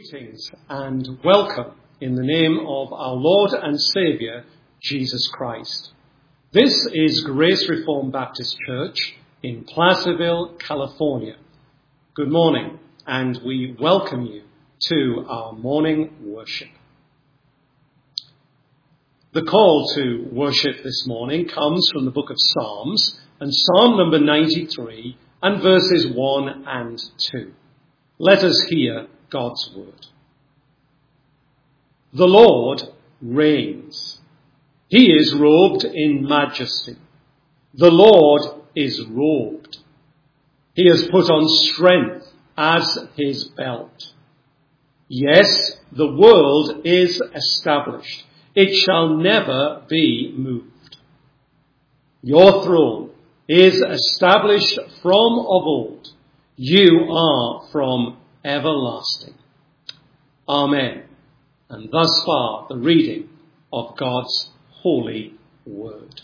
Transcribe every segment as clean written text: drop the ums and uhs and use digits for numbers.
Greetings and welcome in the name of our Lord and Saviour, Jesus Christ. This is Grace Reformed Baptist Church in Placerville, California. Good morning, and we welcome you to our morning worship. The call to worship this morning comes from the book of Psalms and Psalm number 93 and verses 1 and 2. Let us hear God's word. The Lord reigns. He is robed in majesty. The Lord is robed. He has put on strength as his belt. Yes, the world is established. It shall never be moved. Your throne is established from of old. You are from everlasting. Amen. And thus far the reading of God's holy word.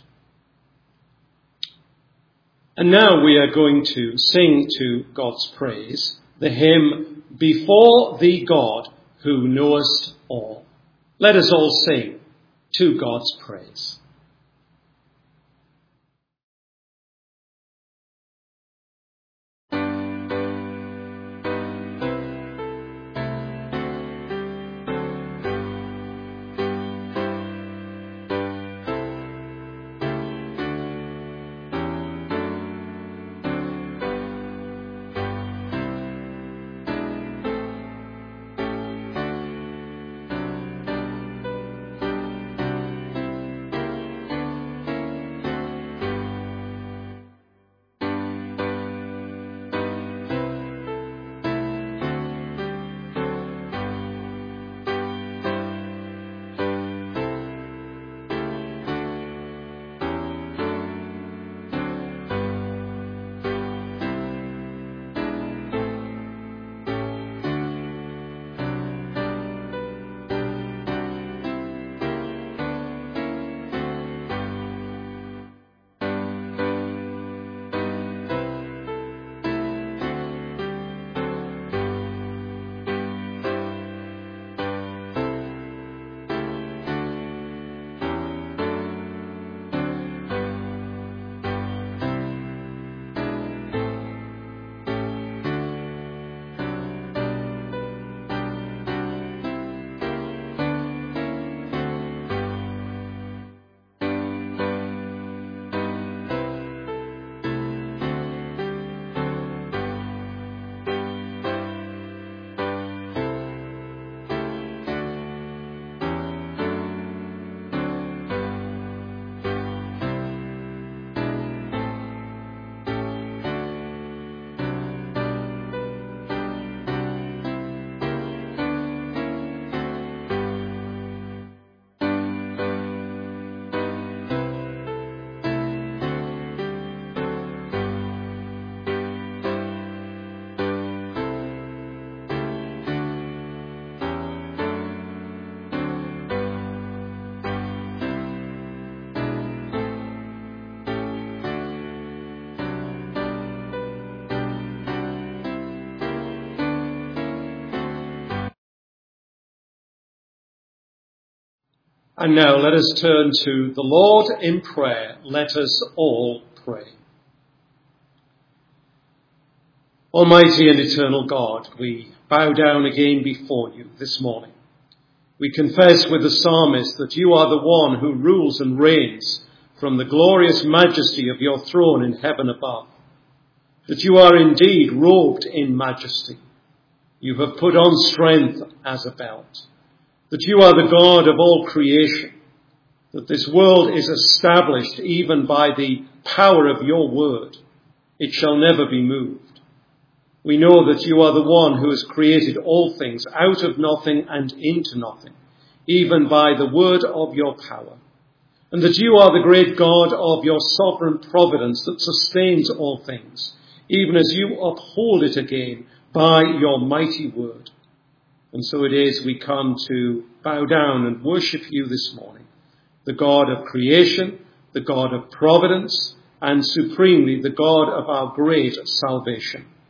And now we are going to sing to God's praise the hymn, Before Thee God, Who Knowest All. Let us all sing to God's praise. And now let us turn to the Lord in prayer. Let us all pray. Almighty and eternal God, we bow down again before you this morning. We confess with the psalmist that you are the one who rules and reigns from the glorious majesty of your throne in heaven above. That you are indeed robed in majesty. You have put on strength as a belt. That you are the God of all creation, that this world is established even by the power of your word. It shall never be moved. We know that you are the one who has created all things out of nothing and into nothing, even by the word of your power. And that you are the great God of your sovereign providence that sustains all things, even as you uphold it again by your mighty word. And so it is we come to bow down and worship you this morning, the God of creation, the God of providence, and supremely the God of our great salvation.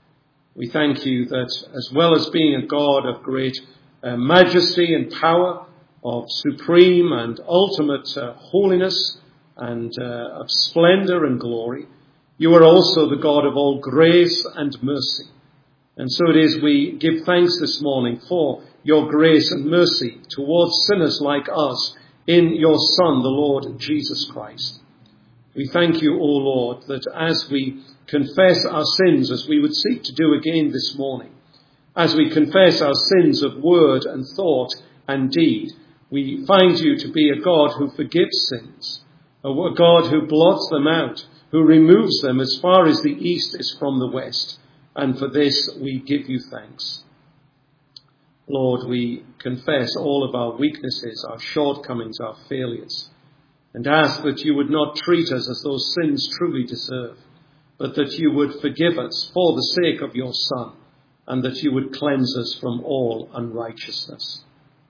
We thank you that as well as being a God of great majesty and power, of supreme and ultimate holiness and of splendor and glory, you are also the God of all grace and mercy. And so it is we give thanks this morning for your grace and mercy towards sinners like us in your Son, the Lord Jesus Christ. We thank you, O Lord, that as we confess our sins, as we would seek to do again this morning, as we confess our sins of word and thought and deed, we find you to be a God who forgives sins, a God who blots them out, who removes them as far as the east is from the west. And for this we give you thanks. Lord, we confess all of our weaknesses, our shortcomings, our failures, and ask that you would not treat us as those sins truly deserve, but that you would forgive us for the sake of your Son, and that you would cleanse us from all unrighteousness.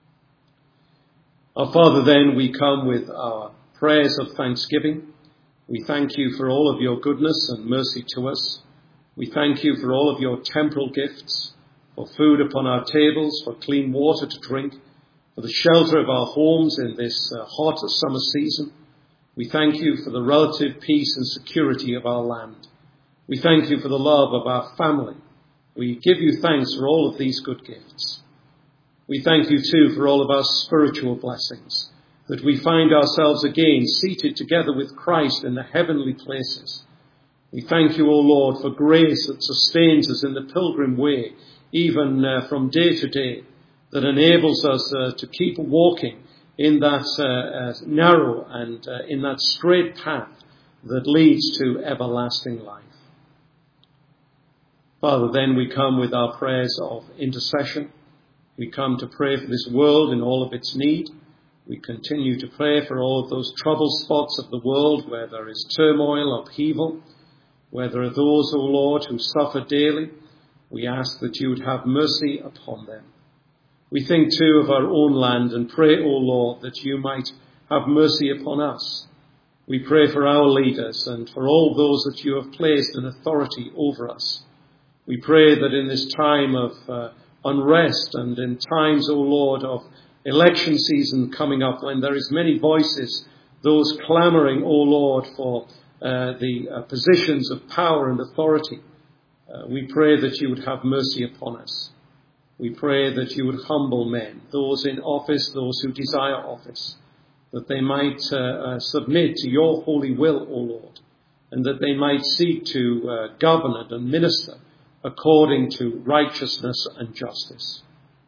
Our Father, then, we come with our prayers of thanksgiving. We thank you for all of your goodness and mercy to us. We thank you for all of your temporal gifts, for food upon our tables, for clean water to drink, for the shelter of our homes in this hot summer season. We thank you for the relative peace and security of our land. We thank you for the love of our family. We give you thanks for all of these good gifts. We thank you too for all of our spiritual blessings, that we find ourselves again seated together with Christ in the heavenly places. We thank you, O Lord, for grace that sustains us in the pilgrim way, even from day to day, that enables us to keep walking in that narrow and in that straight path that leads to everlasting life. Father, then we come with our prayers of intercession. We come to pray for this world in all of its need. We continue to pray for all of those trouble spots of the world where there is turmoil, upheaval, where there are those, O Lord, who suffer daily. We ask that you would have mercy upon them. We think too of our own land and pray, O Lord, that you might have mercy upon us. We pray for our leaders and for all those that you have placed in authority over us. We pray that in this time of unrest and in times, O Lord, of election season coming up, when there is many voices, those clamouring, O Lord, for the positions of power and authority, we pray that you would have mercy upon us. We pray that you would humble men, those in office, those who desire office, that they might submit to your holy will, O Lord, and that they might seek to govern and administer according to righteousness and justice.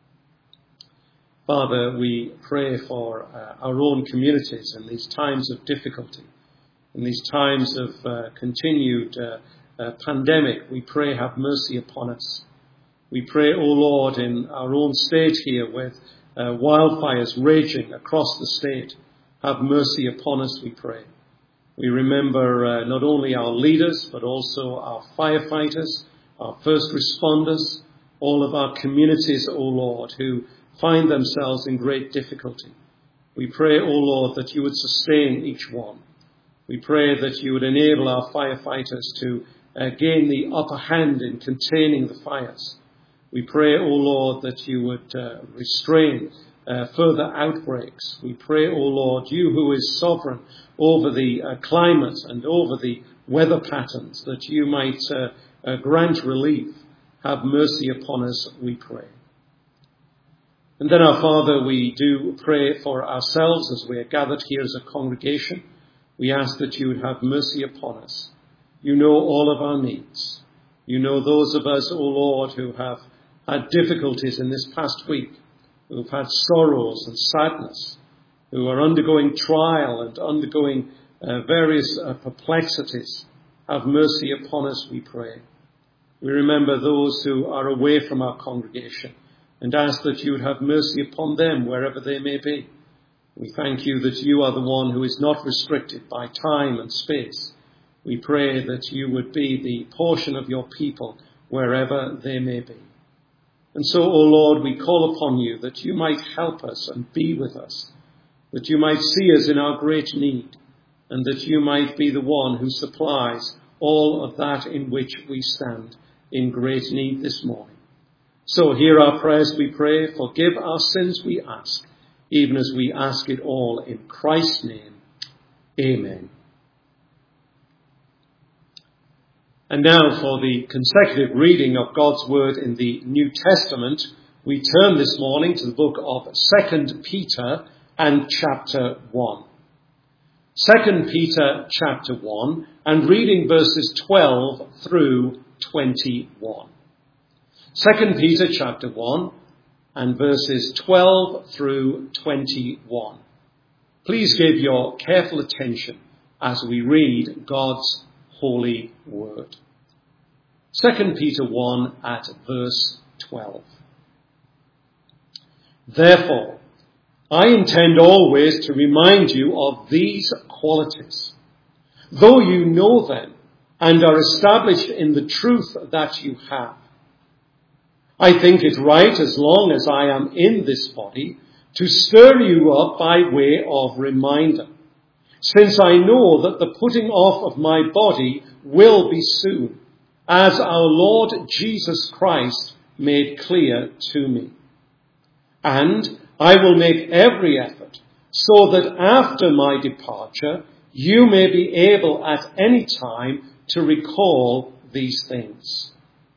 Father, we pray for our own communities in these times of difficulty, in these times of continued pandemic. We pray, have mercy upon us. We pray, O Lord, in our own state here with wildfires raging across the state, have mercy upon us, we pray. We remember not only our leaders, but also our firefighters, our first responders, all of our communities, O Lord, who find themselves in great difficulty. We pray, O Lord, that you would sustain each one. We pray that you would enable our firefighters to gain the upper hand in containing the fires. We pray, O Lord, that you would restrain further outbreaks. We pray, O Lord, you who is sovereign over the climate and over the weather patterns, that you might grant relief. Have mercy upon us, we pray. And then, our Father, we do pray for ourselves as we are gathered here as a congregation. We ask that you would have mercy upon us. You know all of our needs. You know those of us, O Lord, who have had difficulties in this past week, who have had sorrows and sadness, who are undergoing trial and undergoing various perplexities. Have mercy upon us, we pray. We remember those who are away from our congregation and ask that you would have mercy upon them wherever they may be. We thank you that you are the one who is not restricted by time and space. We pray that you would be the portion of your people wherever they may be. And so, O Lord, we call upon you that you might help us and be with us, that you might see us in our great need, and that you might be the one who supplies all of that in which we stand in great need this morning. So hear our prayers, we pray. Forgive our sins, we ask, even as we ask it all in Christ's name. Amen. And now for the consecutive reading of God's word in the New Testament, we turn this morning to the book of 2 Peter and chapter 1. 2 Peter chapter 1 and reading verses 12 through 21. 2 Peter chapter 1 and verses 12 through 21. Please give your careful attention as we read God's holy word. 2 Peter 1 at verse 12. Therefore, I intend always to remind you of these qualities, though you know them and are established in the truth that you have. I think it right, as long as I am in this body, to stir you up by way of reminder, since I know that the putting off of my body will be soon, as our Lord Jesus Christ made clear to me. And I will make every effort so that after my departure you may be able at any time to recall these things.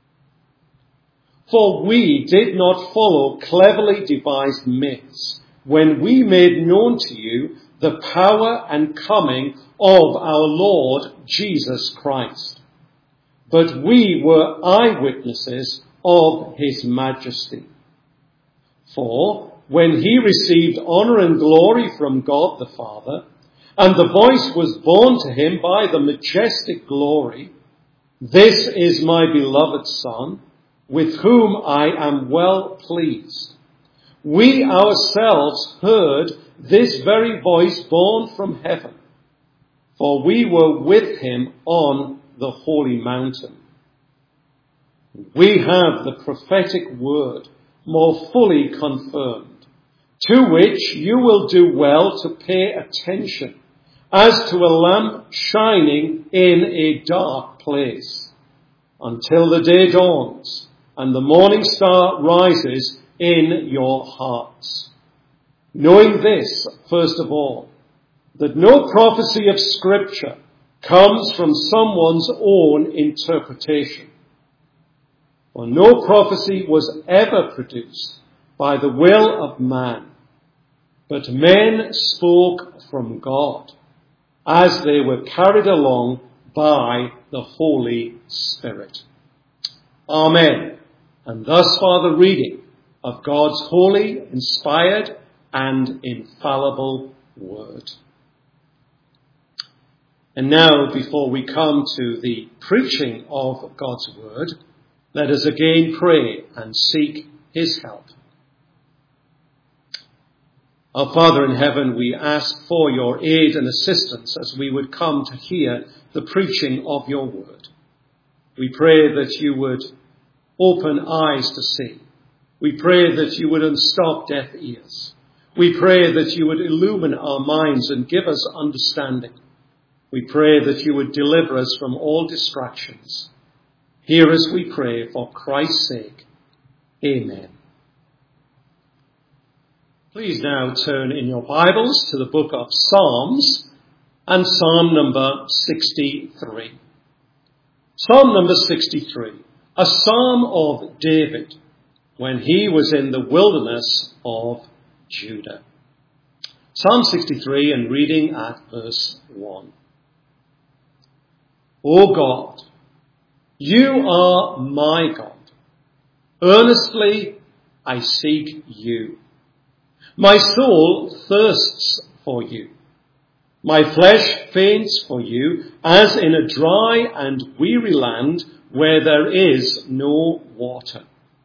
For we did not follow cleverly devised myths when we made known to you the power and coming of our Lord Jesus Christ, but we were eyewitnesses of his majesty. For when he received honor and glory from God the Father, and the voice was borne to him by the majestic glory, "This is my beloved Son, with whom I am well pleased," we ourselves heard this very voice borne from heaven, for we were with him on the holy mountain. We have the prophetic word more fully confirmed, to which you will do well to pay attention, as to a lamp shining in a dark place, until the day dawns and the morning star rises in your hearts. Knowing this, first of all, that no prophecy of Scripture comes from someone's own interpretation. For no prophecy was ever produced by the will of man, but men spoke from God as they were carried along by the Holy Spirit. Amen. And thus far the reading of God's holy, inspired, and infallible word. And now, before we come to the preaching of God's word, let us again pray and seek his help. Our Father in heaven, we ask for your aid and assistance as we would come to hear the preaching of your word. We pray that you would open eyes to see. We pray that you would unstop deaf ears. We pray that you would illumine our minds and give us understanding. We pray that you would deliver us from all distractions. Hear us, we pray, for Christ's sake. Amen. Please now turn in your Bibles to the book of Psalms and Psalm number 63. Psalm number 63, a psalm of David when he was in the wilderness of Judah. Psalm 63 and reading at verse 1. O God, you are my God. Earnestly I seek you. My soul thirsts for you. My flesh faints for you, as in a dry and weary land where there is no water.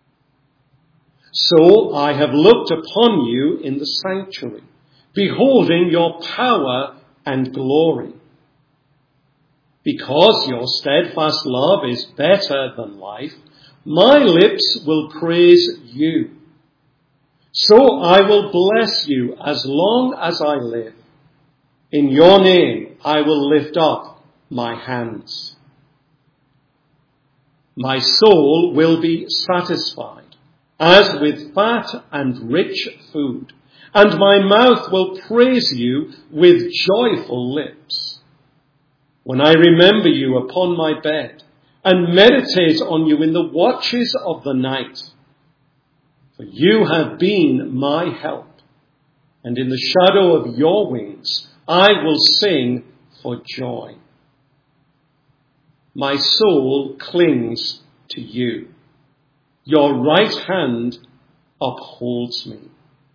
So I have looked upon you in the sanctuary, beholding your power and glory. Because your steadfast love is better than life, my lips will praise you. So I will bless you as long as I live. In your name I will lift up my hands. My soul will be satisfied, as with fat and rich food, and my mouth will praise you with joyful lips. When I remember you upon my bed, and meditate on you in the watches of the night, for you have been my help, and in the shadow of your wings I will sing for joy. My soul clings to you. Your right hand upholds me.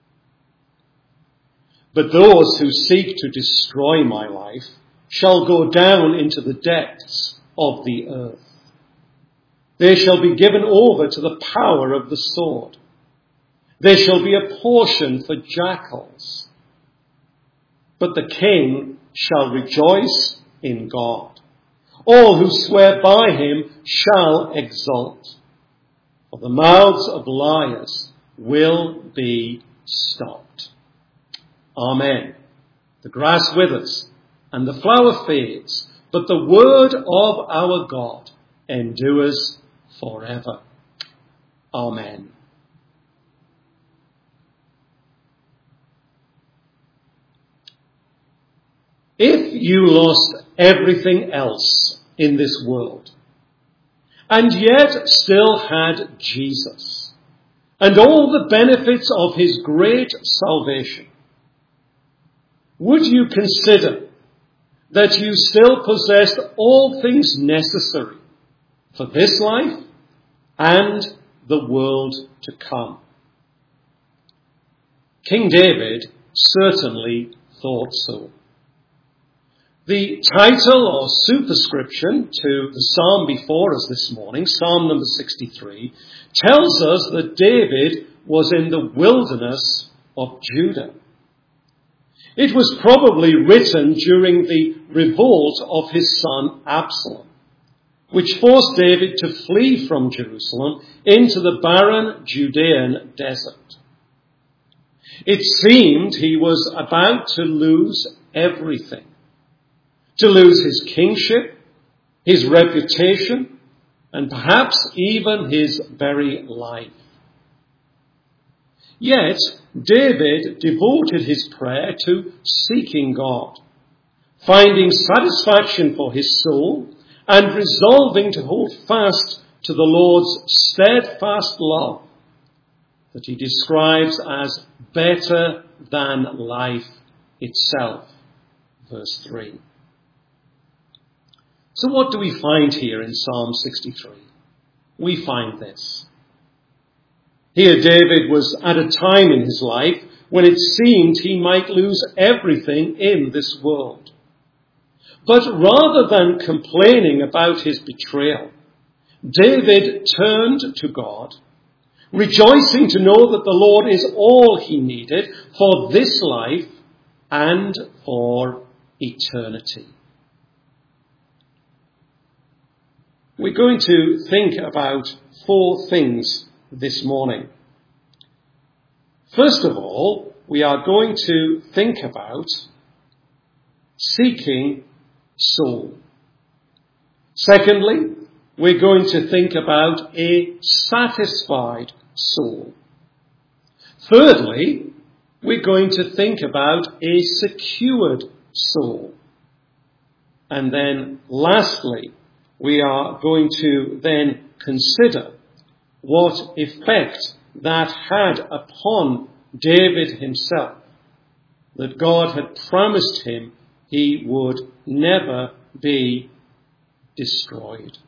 But those who seek to destroy my life shall go down into the depths of the earth. They shall be given over to the power of the sword. They shall be a portion for jackals. But the king shall rejoice in God. All who swear by him shall exult. For the mouths of liars will be stopped. Amen. The grass withers and the flower fades, but the word of our God endures forever. Amen. If you lost everything else in this world, and yet still had Jesus, and all the benefits of his great salvation, would you consider that you still possessed all things necessary for this life and the world to come? King David certainly thought so. The title or superscription to the psalm before us this morning, Psalm number 63, tells us that David was in the wilderness of Judah. It was probably written during the revolt of his son Absalom, which forced David to flee from Jerusalem into the barren Judean desert. It seemed he was about to lose everything. To lose his kingship, his reputation, and perhaps even his very life. Yet, David devoted his prayer to seeking God, finding satisfaction for his soul, and resolving to hold fast to the Lord's steadfast love that he describes as better than life itself. Verse 3. So what do we find here in Psalm 63? We find this. Here David was at a time in his life when it seemed he might lose everything in this world. But rather than complaining about his betrayal, David turned to God, rejoicing to know that the Lord is all he needed for this life and for eternity. We're going to think about 4 things this morning. First of all, we are going to think about seeking soul. Secondly, we're going to think about a satisfied soul. Thirdly, we're going to think about a secured soul. And then lastly, we are going to then consider what effect that had upon David himself, that God had promised him he would never be destroyed.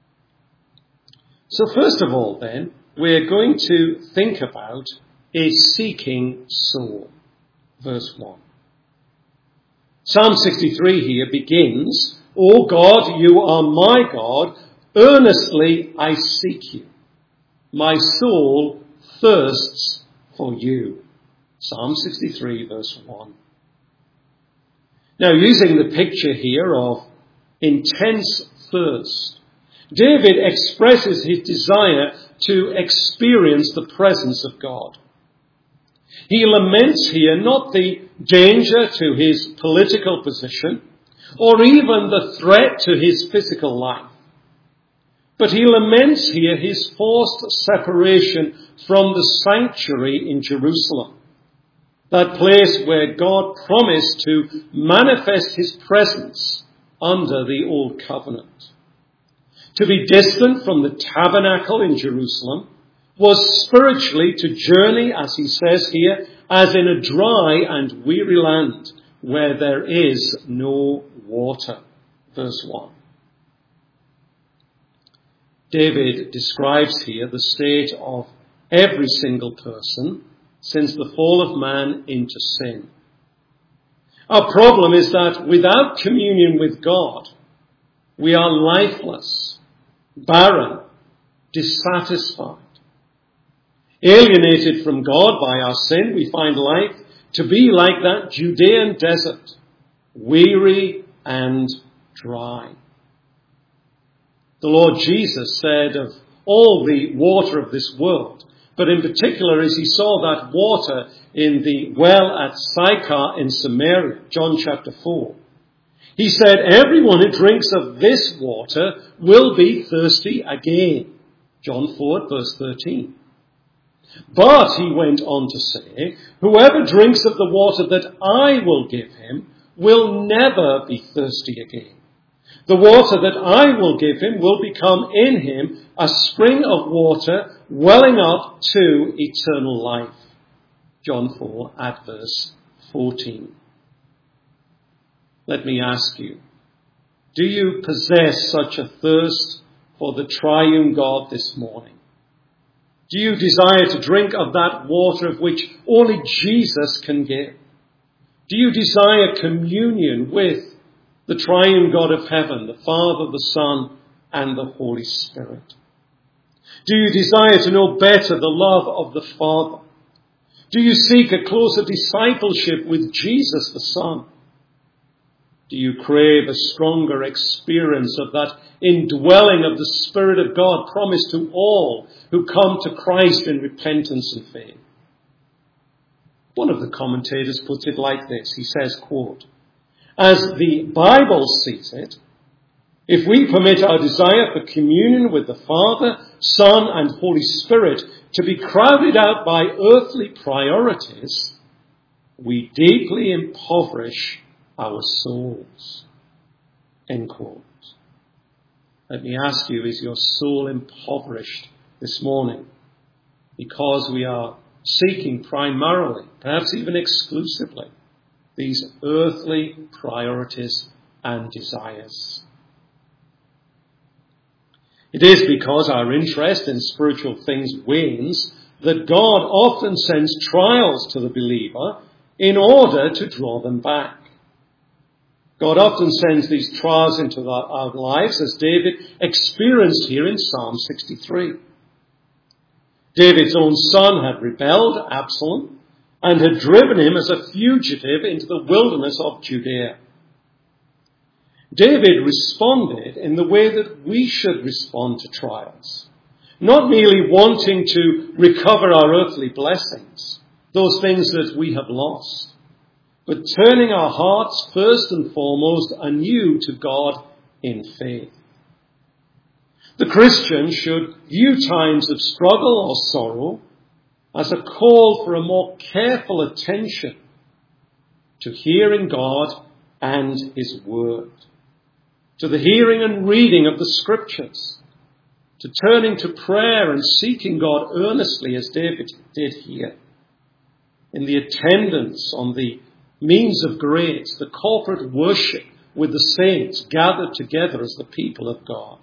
So first of all then, we're going to think about a seeking soul. Verse 1. Psalm 63 here begins, O God, you are my God, earnestly I seek you. My soul thirsts for you. Psalm 63 verse 1. Now, using the picture here of intense thirst, David expresses his desire to experience the presence of God. He laments here not the danger to his political position or even the threat to his physical life, But he laments here his forced separation from the sanctuary in Jerusalem, that place where God promised to manifest his presence under the old covenant. To be distant from the tabernacle in Jerusalem was spiritually to journey, as he says here, as in a dry and weary land where there is no water. Verse 1. David describes here the state of every single person since the fall of man into sin. Our problem is that without communion with God, we are lifeless, barren, dissatisfied. Alienated from God by our sin, we find life to be like that Judean desert, weary and dry. The Lord Jesus said of all the water of this world, but in particular as he saw that water in the well at Sychar in Samaria, John chapter 4, he said, everyone who drinks of this water will be thirsty again. John 4 verse 13. But, he went on to say, whoever drinks of the water that I will give him will never be thirsty again. The water that I will give him will become in him a spring of water welling up to eternal life. John 4 at verse 14. Let me ask you, do you possess such a thirst for the triune God this morning? Do you desire to drink of that water of which only Jesus can give? Do you desire communion with the triune God of heaven, the Father, the Son, and the Holy Spirit? Do you desire to know better the love of the Father? Do you seek a closer discipleship with Jesus the Son? Do you crave a stronger experience of that indwelling of the Spirit of God promised to all who come to Christ in repentance and faith? One of the commentators puts it like this. He says, quote, as the Bible sees it, if we permit our desire for communion with the Father, Son, and Holy Spirit to be crowded out by earthly priorities, we deeply impoverish our souls. End quote. Let me ask you, is your soul impoverished this morning because we are seeking primarily, perhaps even exclusively, these earthly priorities and desires? It is because our interest in spiritual things wanes that God often sends trials to the believer in order to draw them back. God often sends these trials into our lives, as David experienced here in Psalm 63. David's own son had rebelled, Absalom, and had driven him as a fugitive into the wilderness of Judea. David responded in the way that we should respond to trials, not merely wanting to recover our earthly blessings, those things that we have lost, but turning our hearts first and foremost anew to God in faith. The Christian should view times of struggle or sorrow as a call for a more careful attention to hearing God and His Word, to the hearing and reading of the Scriptures, to turning to prayer and seeking God earnestly as David did here, in the attendance on the means of grace, the corporate worship with the saints gathered together as the people of God.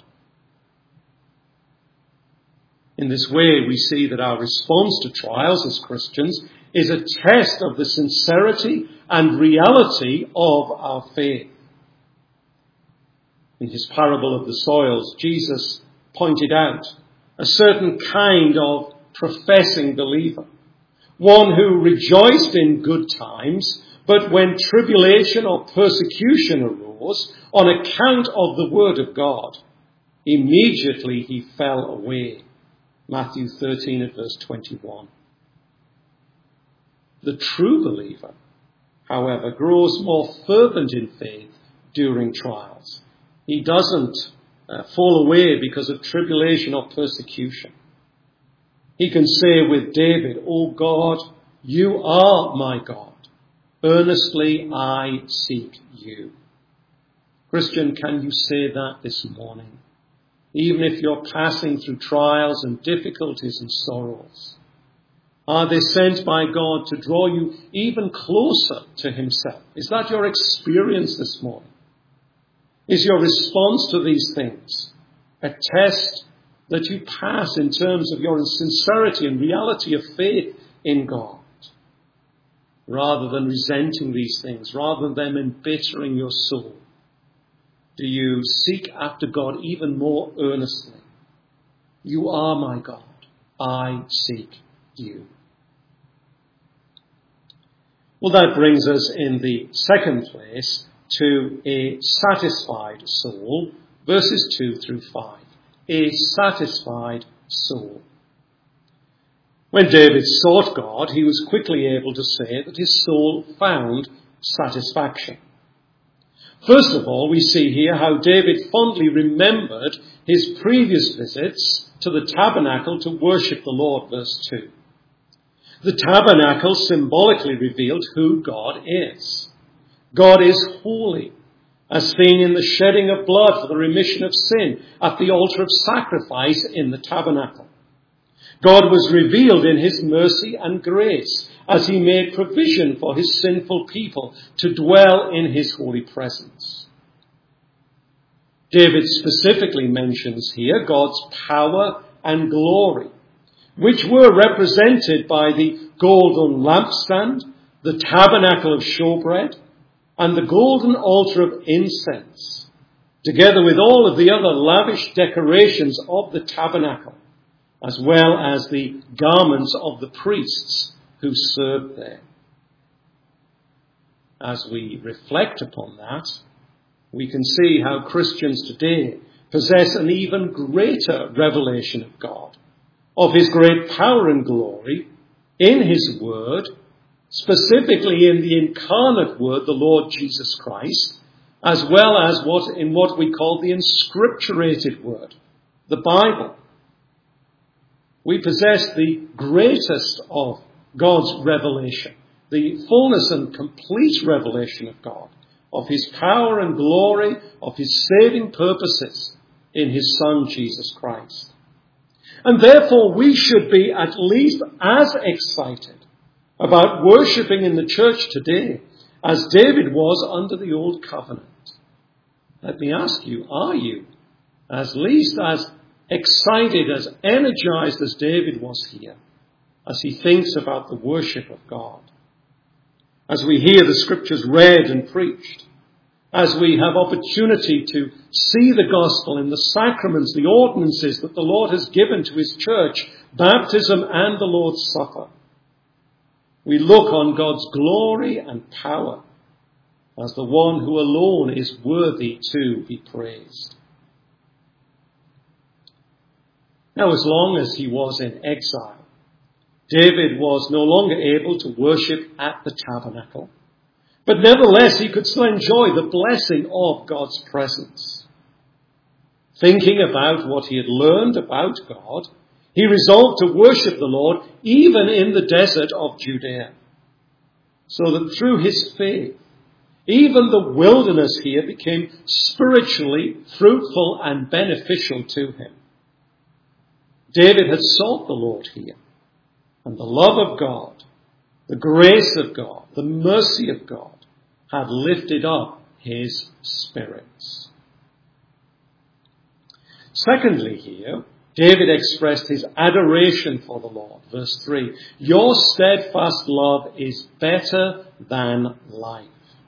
In this way, we see that our response to trials as Christians is a test of the sincerity and reality of our faith. In his parable of the soils, Jesus pointed out a certain kind of professing believer, one who rejoiced in good times, but when tribulation or persecution arose on account of the word of God, immediately he fell away. Matthew 13 at verse 21. The true believer, however, grows more fervent in faith during trials. He doesn't fall away because of tribulation or persecution. He can say with David, "O God, you are my God. Earnestly I seek you." Christian, can you say that this morning? Even if you're passing through trials and difficulties and sorrows, are they sent by God to draw you even closer to himself? Is that your experience this morning? Is your response to these things a test that you pass in terms of your sincerity and reality of faith in God? Rather than resenting these things, rather than them embittering your soul, do you seek after God even more earnestly? You are my God. I seek you. Well, that brings us in the second place to a satisfied soul, verses 2 through 5. A satisfied soul. When David sought God, he was quickly able to say that his soul found satisfaction. First of all, we see here how David fondly remembered his previous visits to the tabernacle to worship the Lord, verse 2. The tabernacle symbolically revealed who God is. God is holy, as seen in the shedding of blood for the remission of sin at the altar of sacrifice in the tabernacle. God was revealed in his mercy and grace as he made provision for his sinful people to dwell in his holy presence. David specifically mentions here God's power and glory, which were represented by the golden lampstand, the tabernacle of showbread, and the golden altar of incense, together with all of the other lavish decorations of the tabernacle, as well as the garments of the priests who served there. As we reflect upon that, we can see how Christians today possess an even greater revelation of God, of his great power and glory in his word, specifically in the incarnate word, the Lord Jesus Christ, as well as what we call the inscripturated word, the Bible. We possess the greatest of God's revelation, the fullness and complete revelation of God, of his power and glory, of his saving purposes in his Son, Jesus Christ. And therefore we should be at least as excited about worshipping in the church today as David was under the old covenant. Let me ask you, are you at least as excited, as energized as David was here, as he thinks about the worship of God? As we hear the scriptures read and preached, as we have opportunity to see the gospel in the sacraments, the ordinances that the Lord has given to his church, baptism and the Lord's Supper, we look on God's glory and power as the one who alone is worthy to be praised. Now, as long as he was in exile, David was no longer able to worship at the tabernacle. But nevertheless, he could still enjoy the blessing of God's presence. Thinking about what he had learned about God, he resolved to worship the Lord even in the desert of Judea, so that through his faith, even the wilderness here became spiritually fruitful and beneficial to him. David had sought the Lord here, and the love of God, the grace of God, the mercy of God had lifted up his spirits. Secondly here, David expressed his adoration for the Lord. Verse 3, your steadfast love is better than life.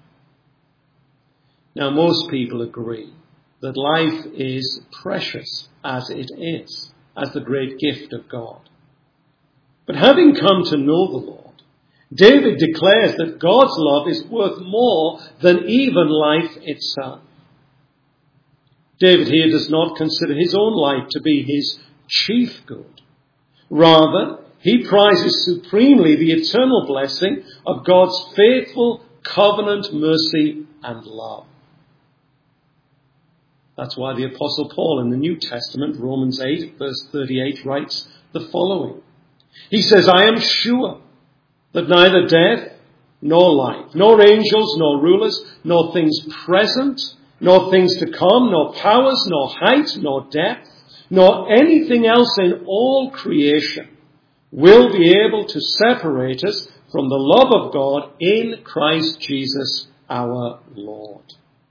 Now, most people agree that life is precious as it is, as the great gift of God. But having come to know the Lord, David declares that God's love is worth more than even life itself. David here does not consider his own life to be his chief good. Rather, he prizes supremely the eternal blessing of God's faithful covenant mercy and love. That's why the Apostle Paul in the New Testament, Romans 8, verse 38, writes the following. He says, I am sure that neither death nor life, nor angels, nor rulers, nor things present, nor things to come, nor powers, nor height, nor depth, nor anything else in all creation will be able to separate us from the love of God in Christ Jesus our Lord.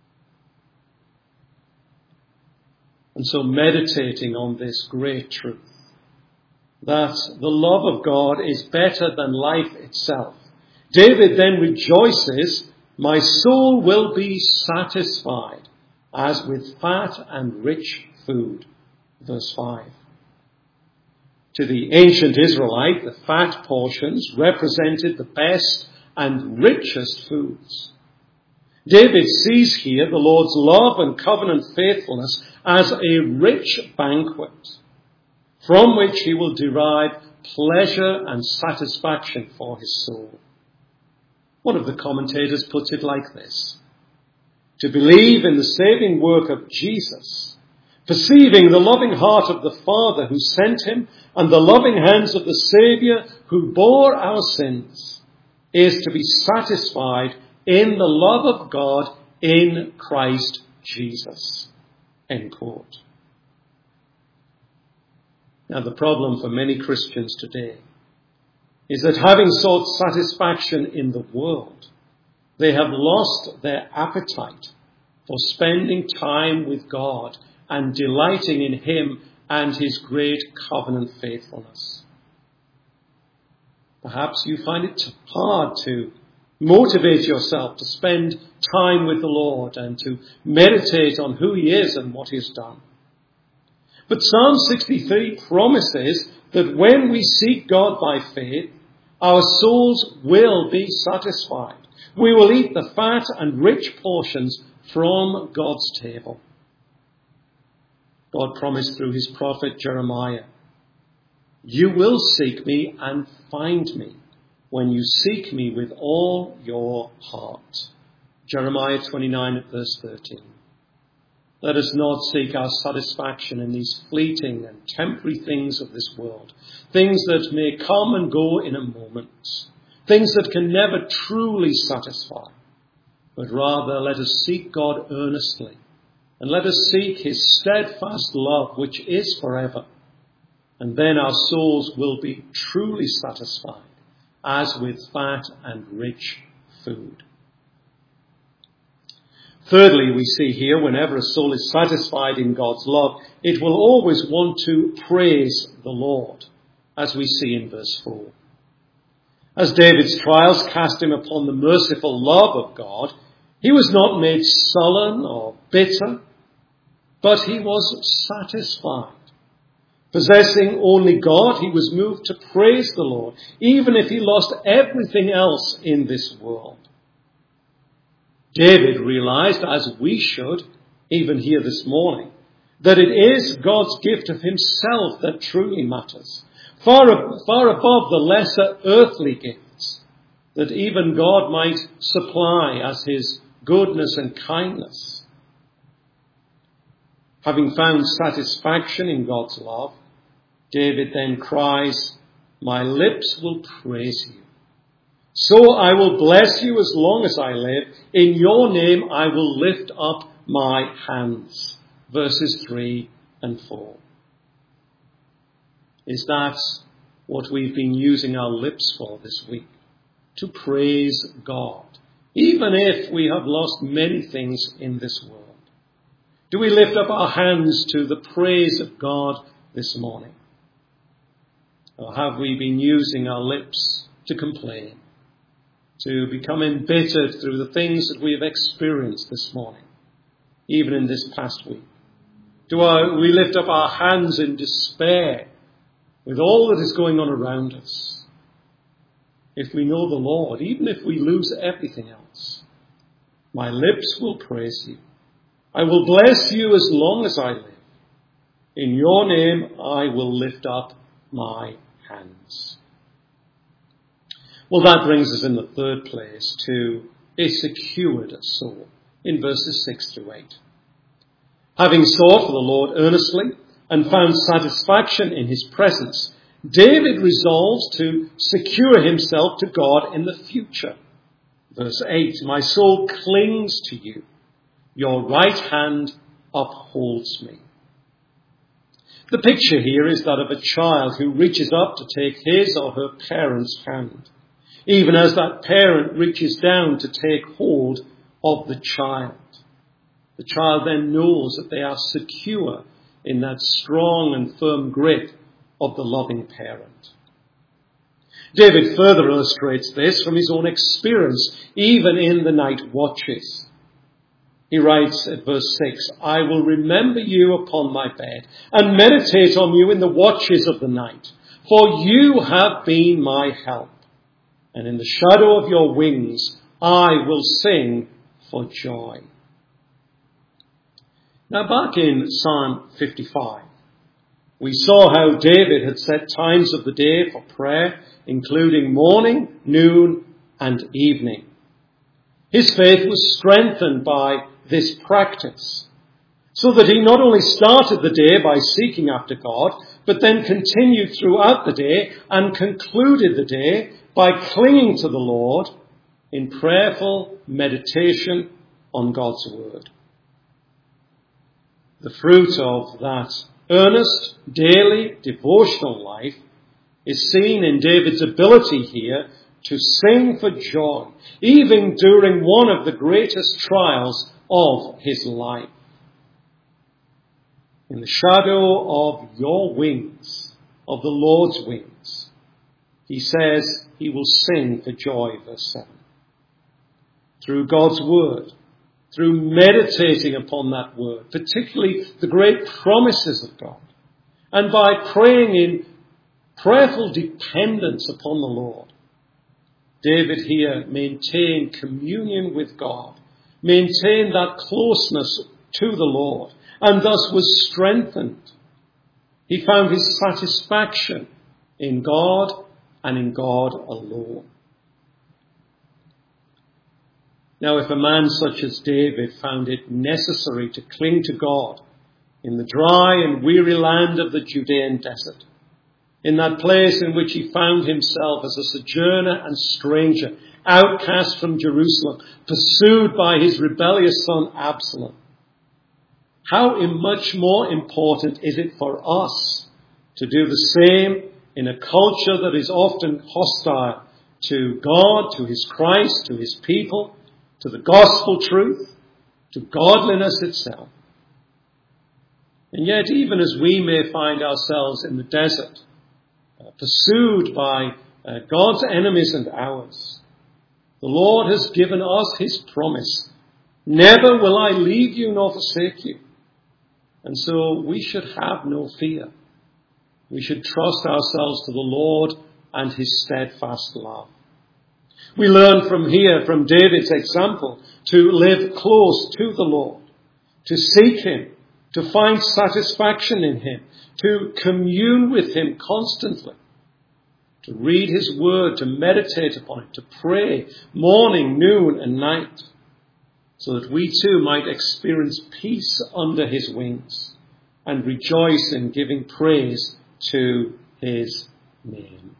And so meditating on this great truth, that the love of God is better than life itself, David then rejoices, my soul will be satisfied as with fat and rich food. Verse 5. To the ancient Israelite, the fat portions represented the best and richest foods. David sees here the Lord's love and covenant faithfulness as a rich banquet from which he will derive pleasure and satisfaction for his soul. One of the commentators puts it like this. To believe in the saving work of Jesus, perceiving the loving heart of the Father who sent him and the loving hands of the Saviour who bore our sins, is to be satisfied in the love of God in Christ Jesus. End quote. Now the problem for many Christians today is that having sought satisfaction in the world, they have lost their appetite for spending time with God and delighting in him and his great covenant faithfulness. Perhaps you find it hard to motivate yourself to spend time with the Lord and to meditate on who he is and what he has done. But Psalm 63 promises that when we seek God by faith, our souls will be satisfied. We will eat the fat and rich portions from God's table. God promised through his prophet Jeremiah, you will seek me and find me when you seek me with all your heart. Jeremiah 29 verse 13. Let us not seek our satisfaction in these fleeting and temporary things of this world, things that may come and go in a moment, things that can never truly satisfy, but rather let us seek God earnestly, and let us seek his steadfast love, which is forever, and then our souls will be truly satisfied, as with fat and rich food. Thirdly, we see here, whenever a soul is satisfied in God's love, it will always want to praise the Lord, as we see in verse 4. As David's trials cast him upon the merciful love of God, he was not made sullen or bitter, but he was satisfied. Possessing only God, he was moved to praise the Lord, even if he lost everything else in this world. David realized, as we should, even here this morning, that it is God's gift of himself that truly matters, far above the lesser earthly gifts that even God might supply as his goodness and kindness. Having found satisfaction in God's love, David then cries, my lips will praise you. So I will bless you as long as I live. In your name I will lift up my hands. Verses 3 and 4. Is that what we've been using our lips for this week? To praise God, even if we have lost many things in this world. Do we lift up our hands to the praise of God this morning? Or have we been using our lips to complain, to become embittered through the things that we have experienced this morning, even in this past week? Do we lift up our hands in despair with all that is going on around us? If we know the Lord, even if we lose everything else, my lips will praise you. I will bless you as long as I live. In your name I will lift up my hands. Well, that brings us in the third place to a secured soul in verses 6 to 8. Having sought for the Lord earnestly and found satisfaction in his presence, David resolves to secure himself to God in the future. Verse 8, my soul clings to you. Your right hand upholds me. The picture here is that of a child who reaches up to take his or her parent's hand, even as that parent reaches down to take hold of the child. The child then knows that they are secure in that strong and firm grip of the loving parent. David further illustrates this from his own experience, even in the night watches. He writes at verse 6, I will remember you upon my bed and meditate on you in the watches of the night, for you have been my help. And in the shadow of your wings, I will sing for joy. Now back in Psalm 55, we saw how David had set times of the day for prayer, including morning, noon, and evening. His faith was strengthened by this practice, so that he not only started the day by seeking after God, but then continued throughout the day and concluded the day by clinging to the Lord in prayerful meditation on God's word. The fruit of that earnest, daily, devotional life is seen in David's ability here to sing for joy, even during one of the greatest trials of his life. In the shadow of your wings, of the Lord's wings, he says he will sing for joy, verse 7. Through God's word, through meditating upon that word, particularly the great promises of God, and by praying in prayerful dependence upon the Lord, David here maintained communion with God, maintained that closeness to the Lord, and thus was strengthened. He found his satisfaction in God and in God alone. Now, if a man such as David found it necessary to cling to God in the dry and weary land of the Judean desert, in that place in which he found himself as a sojourner and stranger, outcast from Jerusalem, pursued by his rebellious son Absalom, how much more important is it for us to do the same in a culture that is often hostile to God, to his Christ, to his people, to the gospel truth, to godliness itself. And yet, even as we may find ourselves in the desert, pursued by God's enemies and ours, the Lord has given us his promise, never will I leave you nor forsake you. And so we should have no fear. We should trust ourselves to the Lord and his steadfast love. We learn from here, from David's example, to live close to the Lord, to seek him, to find satisfaction in him, to commune with him constantly, to read his word, to meditate upon it, to pray morning, noon, and night, so that we too might experience peace under his wings and rejoice in giving praise to his name.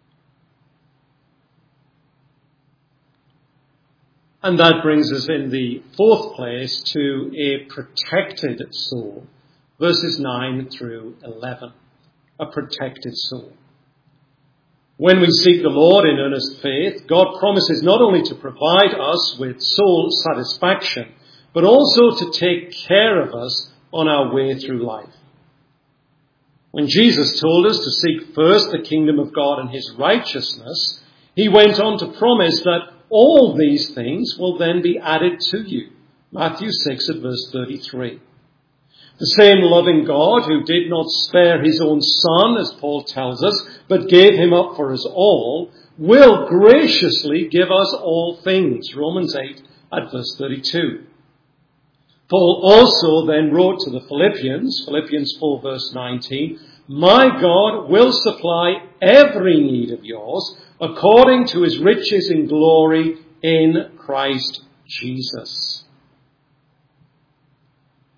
And that brings us in the fourth place to a protected soul. Verses 9 through 11. A protected soul. When we seek the Lord in earnest faith, God promises not only to provide us with soul satisfaction, but also to take care of us on our way through life. When Jesus told us to seek first the kingdom of God and his righteousness, he went on to promise that all these things will then be added to you. Matthew 6 at verse 33. The same loving God who did not spare his own son, as Paul tells us, but gave him up for us all, will graciously give us all things. Romans 8 at verse 32. Paul also then wrote to the Philippians 4 verse 19, my God will supply every need of yours according to his riches in glory in Christ Jesus.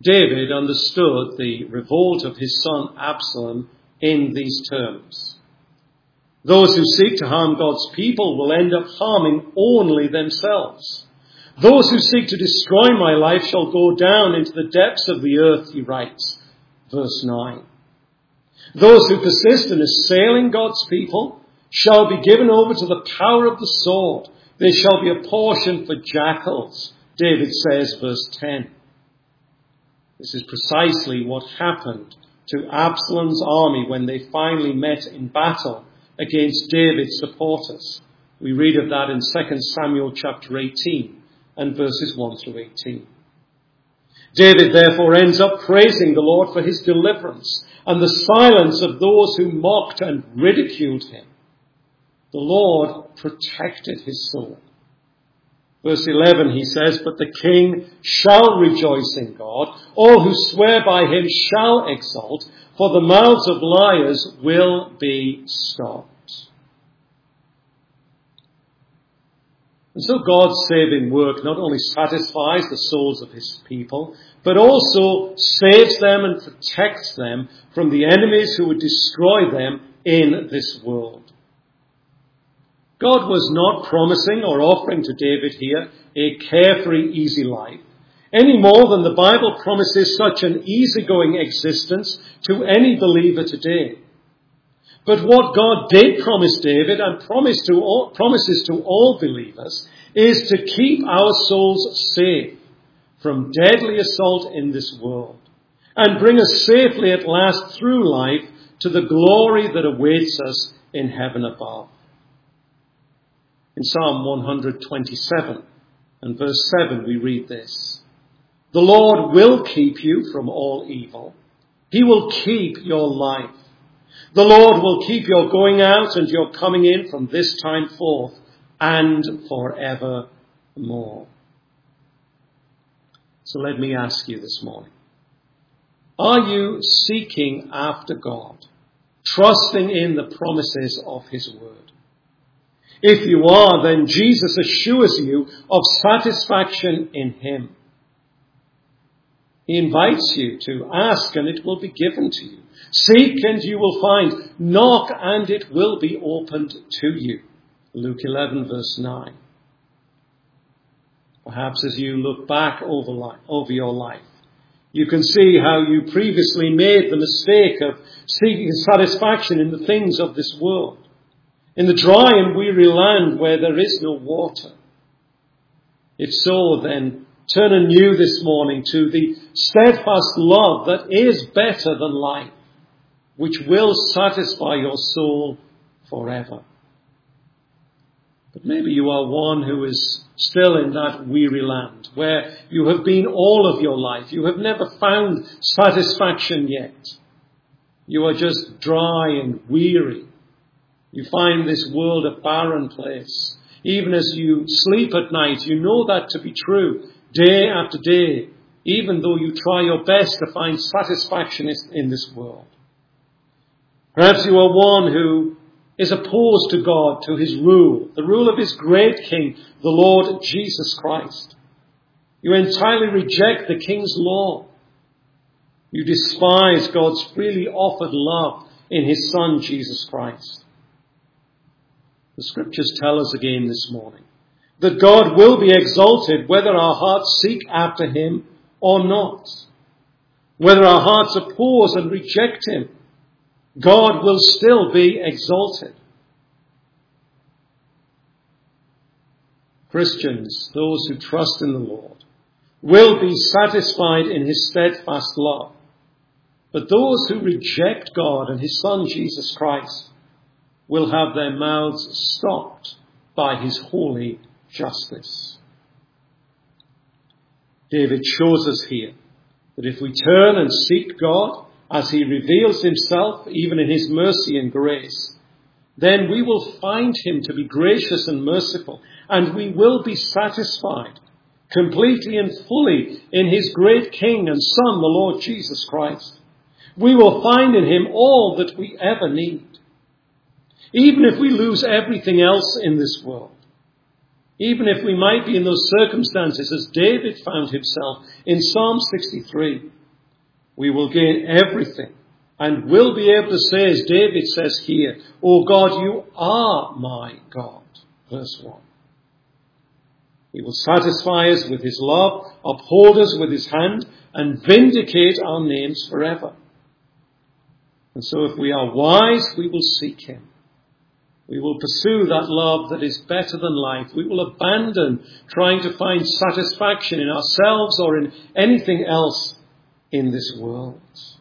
David understood the revolt of his son Absalom in these terms. Those who seek to harm God's people will end up harming only themselves. Those who seek to destroy my life shall go down into the depths of the earth, he writes. Verse 9. Those who persist in assailing God's people shall be given over to the power of the sword. They shall be a portion for jackals, David says, verse 10. This is precisely what happened to Absalom's army when they finally met in battle against David's supporters. We read of that in 2 Samuel chapter 18 and verses 1 through 18. David therefore ends up praising the Lord for his deliverance and the silence of those who mocked and ridiculed him. The Lord protected his soul. Verse 11 he says, but the king shall rejoice in God. All who swear by him shall exult, for the mouths of liars will be stopped. And so God's saving work not only satisfies the souls of his people, but also saves them and protects them from the enemies who would destroy them in this world. God was not promising or offering to David here a carefree, easy life, any more than the Bible promises such an easygoing existence to any believer today. But what God did promise David and promises to all believers is to keep our souls safe from deadly assault in this world and bring us safely at last through life to the glory that awaits us in heaven above. In Psalm 127 and verse 7 we read this. The Lord will keep you from all evil. He will keep your life. The Lord will keep your going out and your coming in from this time forth and forevermore. So let me ask you this morning. Are you seeking after God, trusting in the promises of his word? If you are, then Jesus assures you of satisfaction in him. He invites you to ask and it will be given to you. Seek and you will find. Knock and it will be opened to you. Luke 11 verse 9. Perhaps as you look back over your life, you can see how you previously made the mistake of seeking satisfaction in the things of this world, in the dry and weary land where there is no water. If so, then turn anew this morning to the steadfast love that is better than life, which will satisfy your soul forever. But maybe you are one who is still in that weary land where you have been all of your life. You have never found satisfaction yet. You are just dry and weary. You find this world a barren place. Even as you sleep at night, you know that to be true day after day, even though you try your best to find satisfaction in this world. Perhaps you are one who is opposed to God, to his rule, the rule of his great King, the Lord Jesus Christ. You entirely reject the King's law. You despise God's freely offered love in his Son, Jesus Christ. The scriptures tell us again this morning that God will be exalted whether our hearts seek after him or not. Whether our hearts oppose and reject him, God will still be exalted. Christians, those who trust in the Lord, will be satisfied in his steadfast love. But those who reject God and his Son Jesus Christ will have their mouths stopped by his holy justice. David shows us here that if we turn and seek God as he reveals himself, even in his mercy and grace, then we will find him to be gracious and merciful, and we will be satisfied completely and fully in his great King and Son, the Lord Jesus Christ. We will find in him all that we ever need. Even if we lose everything else in this world, Even if we might be in those circumstances as David found himself in Psalm 63, we will gain everything and will be able to say, as David says here, "O God, you are my God." Verse 1. He will satisfy us with his love, uphold us with his hand, and vindicate our names forever. And so if we are wise, we will seek him. We will pursue that love that is better than life. We will abandon trying to find satisfaction in ourselves or in anything else in this world.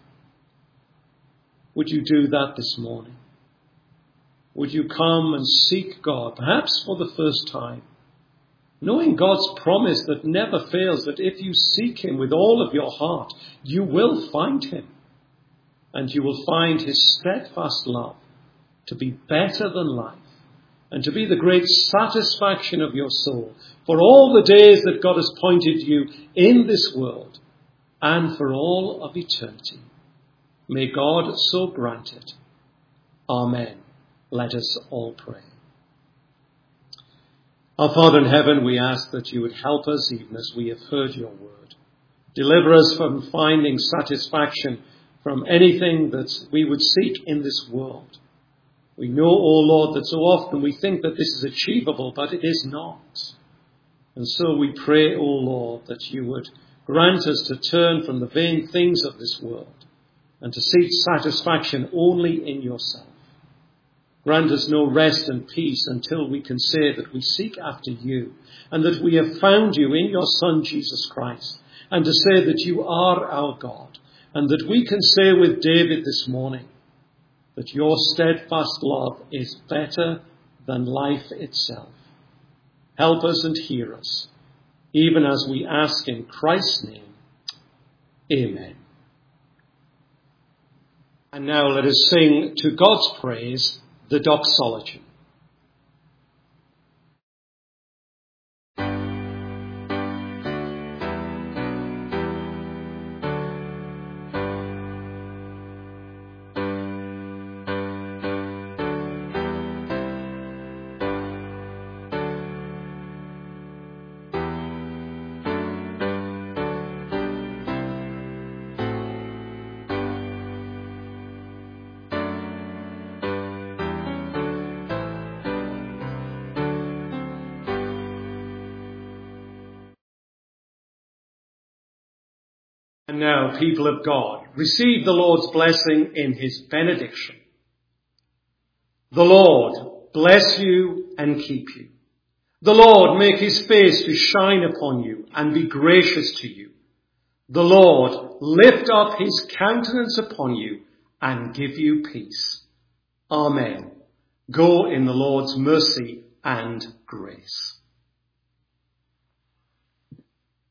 Would you do that this morning? Would you come and seek God, perhaps for the first time, knowing God's promise that never fails, that if you seek him with all of your heart, you will find him, and you will find his steadfast love to be better than life, and to be the great satisfaction of your soul for all the days that God has pointed you in this world, and for all of eternity. May God so grant it. Amen. Let us all pray. Our Father in heaven, we ask that you would help us even as we have heard your word. Deliver us from finding satisfaction from anything that we would seek in this world. We know, O Lord, that so often we think that this is achievable, but it is not. And so we pray, O Lord, that you would grant us to turn from the vain things of this world and to seek satisfaction only in yourself. Grant us no rest and peace until we can say that we seek after you and that we have found you in your Son, Jesus Christ, and to say that you are our God, and that we can say with David this morning that your steadfast love is better than life itself. Help us and hear us, even as we ask in Christ's name. Amen. And now let us sing to God's praise the doxology. And now, people of God, receive the Lord's blessing in his benediction. The Lord bless you and keep you. The Lord make his face to shine upon you and be gracious to you. The Lord lift up his countenance upon you and give you peace. Amen. Go in the Lord's mercy and grace.